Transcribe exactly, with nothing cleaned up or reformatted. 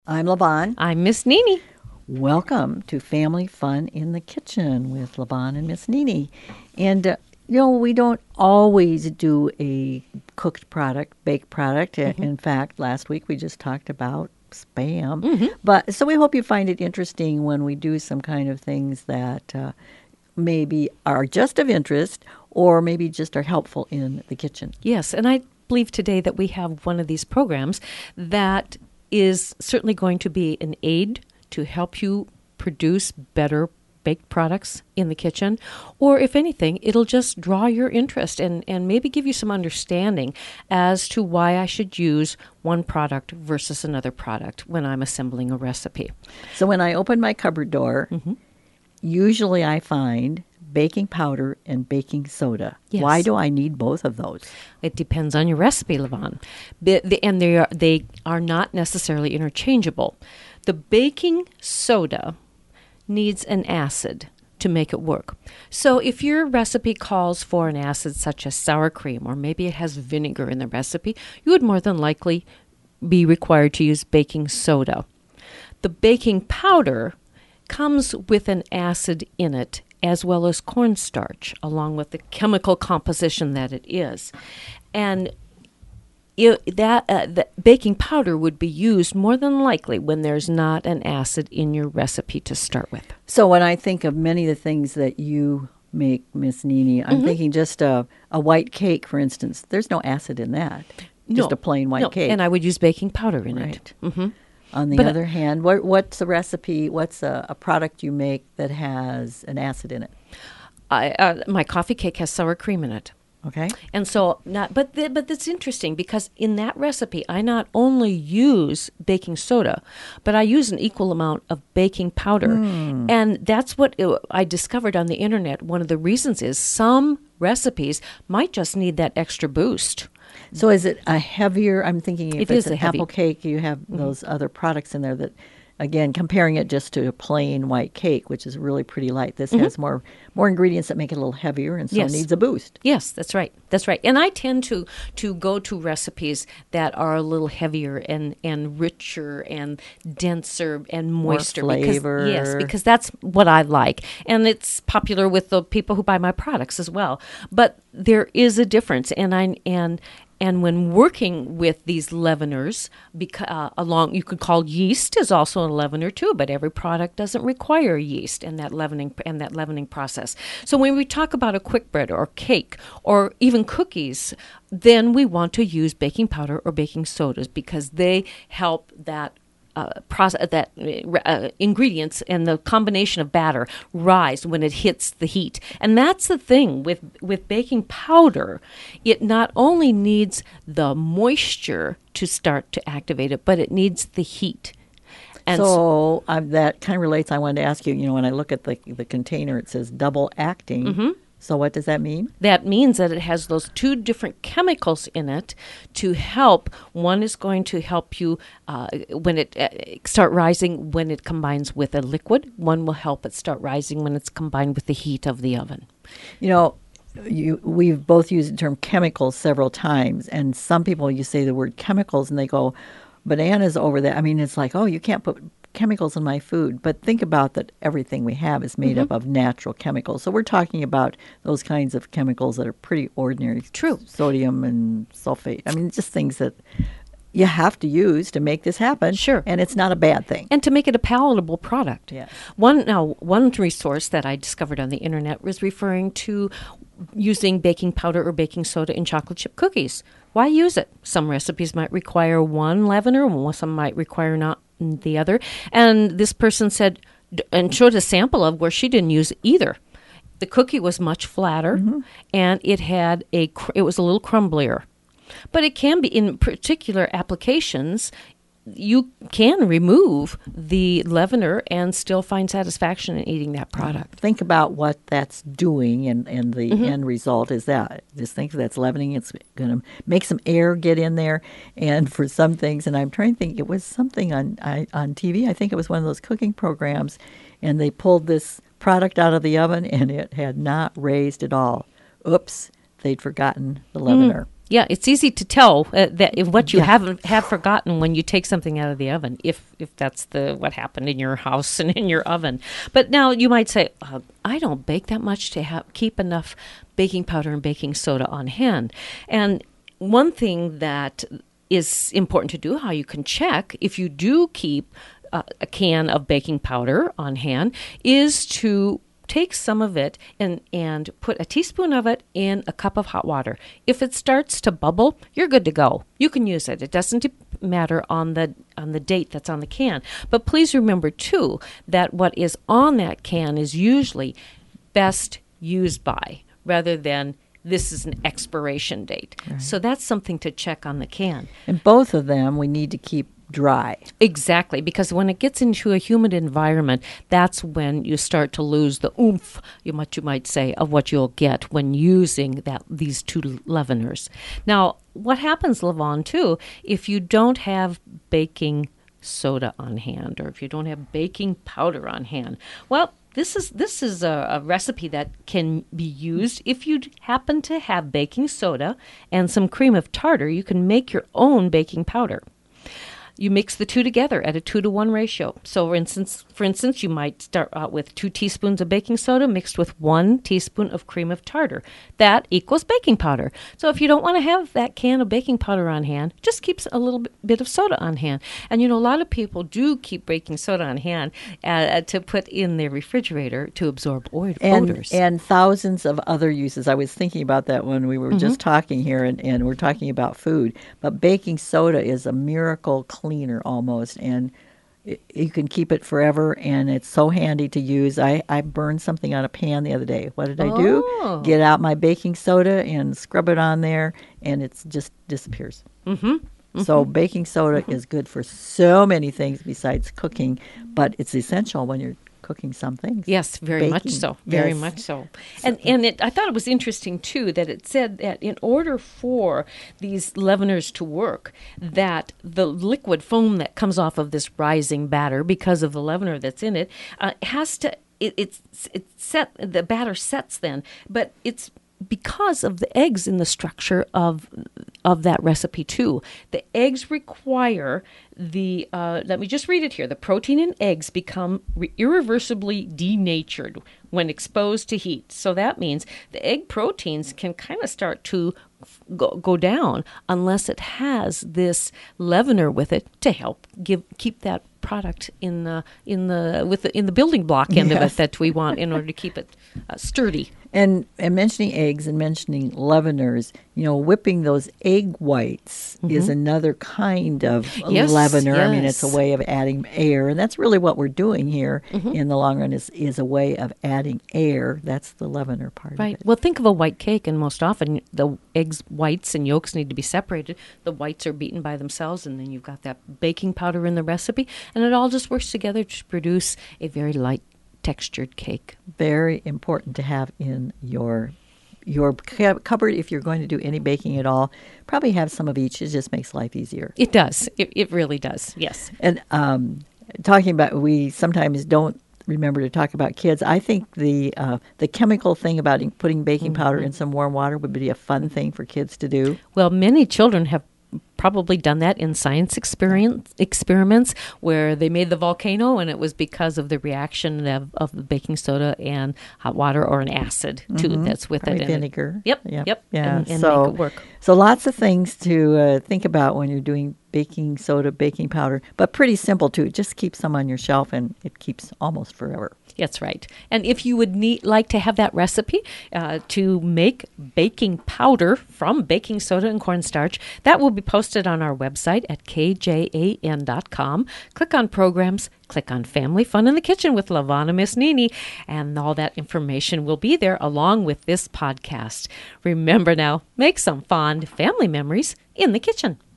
I'm LaVon. I'm Miss Nini. Welcome to Family Fun in the Kitchen with LaVon and Miss Nini. And, uh, you know, we don't always do a cooked product, baked product. Mm-hmm. In fact, last week we just talked about Spam. Mm-hmm. But so we hope you find it interesting when we do some kind of things that uh, maybe are just of interest or maybe just are helpful in the kitchen. Yes, and I believe today that we have one of these programs that is certainly going to be an aid to help you produce better baked products in the kitchen, or if anything, it'll just draw your interest and, and maybe give you some understanding as to why I should use one product versus another product when I'm assembling a recipe. So when I open my cupboard door, mm-hmm. usually I find baking powder and baking soda. Yes. Why do I need both of those? It depends on your recipe, LaVon. The, the, and they are, they are not necessarily interchangeable. The baking soda needs an acid to make it work. So if your recipe calls for an acid such as sour cream, or maybe it has vinegar in the recipe, you would more than likely be required to use baking soda. The baking powder comes with an acid in it, as well as cornstarch, along with the chemical composition that it is. And it, that uh, the baking powder would be used more than likely when there's not an acid in your recipe to start with. So when I think of many of the things that you make, Miss Nini, I'm mm-hmm. thinking just a, a white cake, for instance. There's no acid in that. Just no, a plain white no. cake. And I would use baking powder in right. it. Mm-hmm. On the but, other hand, what, what's a recipe, what's a, a product you make that has an acid in it? I, uh, my coffee cake has sour cream in it. Okay. And so, not, but th- but that's interesting because in that recipe, I not only use baking soda, but I use an equal amount of baking powder. Mm. And that's what it, I discovered on the internet. One of the reasons is some recipes might just need that extra boost. So is it a heavier, I'm thinking if it it's is an heavy. apple cake, you have mm-hmm. those other products in there that, again, comparing it just to a plain white cake, which is really pretty light. This mm-hmm. has more more ingredients that make it a little heavier and so yes. needs a boost. Yes, that's right. That's right. And I tend to to go to recipes that are a little heavier and, and richer and denser and moister. More flavor. Because, yes, because that's what I like. And it's popular with the people who buy my products as well. But there is a difference. And I and And when working with these leaveners, beca- uh, along you could call yeast is also a leavener too, but every product doesn't require yeast and that leavening and that leavening process. So when we talk about a quick bread or cake or even cookies, then we want to use baking powder or baking sodas because they help that. Uh, process that uh, ingredients and the combination of batter rise when it hits the heat, and that's the thing with with baking powder. It not only needs the moisture to start to activate it, but it needs the heat. And so um, that kind of relates. I wanted to ask you. You know, when I look at the the container, it says double acting. Mm-hmm. So what does that mean? That means that it has those two different chemicals in it to help. One is going to help you uh, when it uh, start rising when it combines with a liquid. One will help it start rising when it's combined with the heat of the oven. You know, you, we've both used the term chemicals several times, and some people, you say the word chemicals, and they go, bananas over that. I mean, it's like, oh, you can't put chemicals in my food, but think about that everything we have is made mm-hmm. up of natural chemicals. So we're talking about those kinds of chemicals that are pretty ordinary. True. Sodium and sulfate. I mean, just things that you have to use to make this happen. Sure. And it's not a bad thing. And to make it a palatable product. Yes. One, now, one resource that I discovered on the internet was referring to using baking powder or baking soda in chocolate chip cookies. Why use it? Some recipes might require one leavener, some might require not the other. And this person said, and showed a sample of where she didn't use either. The cookie was much flatter, mm-hmm. and it had a, it was a little crumblier. But it can be, in particular applications, you can remove the leavener and still find satisfaction in eating that product. Think about what that's doing, and, and the mm-hmm. end result is that. Just think that's leavening. It's going to make some air get in there. And for some things, and I'm trying to think, it was something on I, on T V. I think it was one of those cooking programs, and they pulled this product out of the oven, and it had not raised at all. Oops, they'd forgotten the leavener. Mm. Yeah, it's easy to tell uh, that if what you Yeah. haven't have forgotten when you take something out of the oven, if if that's the what happened in your house and in your oven. But now you might say, uh, I don't bake that much to have keep enough baking powder and baking soda on hand. And one thing that is important to do, how you can check if you do keep uh, a can of baking powder on hand, is to take some of it and, and put a teaspoon of it in a cup of hot water. If it starts to bubble, you're good to go. You can use it. It doesn't matter on the on the date that's on the can. But please remember, too, that what is on that can is usually best used by, rather than this is an expiration date. Right. So that's something to check on the can. And both of them we need to keep dry. Exactly, because when it gets into a humid environment, that's when you start to lose the oomph, you might, you might say, of what you'll get when using that these two leaveners. Now, what happens, Lavon, too, if you don't have baking soda on hand, or if you don't have baking powder on hand? Well, This is this is a, a recipe that can be used if you happen to have baking soda and some cream of tartar. You can make your own baking powder. You mix the two together at a two to one ratio. So, for instance, for instance, you might start out with two teaspoons of baking soda mixed with one teaspoon of cream of tartar. That equals baking powder. So, if you don't want to have that can of baking powder on hand, just keep a little bit of soda on hand. And you know, a lot of people do keep baking soda on hand uh, to put in their refrigerator to absorb oid- and, odors. And thousands of other uses. I was thinking about that when we were Mm-hmm. just talking here, and, and we're talking about food. But baking soda is a miracle cleaner almost, and it, you can keep it forever, and it's so handy to use. I, I burned something on a pan the other day. What did I do? Oh. Get out my baking soda and scrub it on there, and it just disappears. Mm-hmm. Mm-hmm. So baking soda mm-hmm. is good for so many things besides cooking, but it's essential when you're cooking some things. Yes, very Baking. much so. Very Yes. much so. And and it, I thought it was interesting too that it said that in order for these leaveners to work, that the liquid foam that comes off of this rising batter, because of the leavener that's in it, uh, has to it, it's it's set the batter sets then, but it's because of the eggs in the structure of of that recipe too. The eggs require the, uh, let me just read it here. The protein in eggs become re- irreversibly denatured when exposed to heat. So that means the egg proteins can kind of start to go, go down unless it has this leavener with it to help give keep that product in the in the with the in the building block end Yes. of it that we want in order to keep it uh, sturdy. And, and mentioning eggs and mentioning leaveners, you know, whipping those egg whites mm-hmm. is another kind of Yes, leavener. I mean, it's a yes. way of adding air, and that's really what we're doing here Mm-hmm. in the long run is, is a way of adding air. That's the leavener part Right. of it. Well, think of a white cake, and most often the eggs whites and yolks need to be separated. The whites are beaten by themselves, and then you've got that baking powder in the recipe, and it all just works together to produce a very light textured cake. Very important to have in your your cu- cupboard if you're going to do any baking at all. Probably have some of each. It just makes life easier. It does. It, it really does. Yes. And um, talking about, we sometimes don't remember to talk about kids. I think the uh, the chemical thing about in- putting baking powder in some warm water would be a fun thing for kids to do. Well, many children have probably done that in science experience experiments where they made the volcano, and it was because of the reaction of, of the baking soda and hot water or an acid too Mhm. that's with Probably it. And it- vinegar. Yep. Yep. Yep. Yeah. And, and so, make it work. so lots of things to uh, think about when you're doing baking soda, baking powder, but pretty simple too. Just keep some on your shelf, and it keeps almost forever. That's right. And if you would need, like to have that recipe uh, to make baking powder from baking soda and cornstarch, that will be posted on our website at k j a n dot com. Click on Programs, click on Family Fun in the Kitchen with Lavana Miss Nini, and all that information will be there along with this podcast. Remember now, make some fond family memories in the kitchen.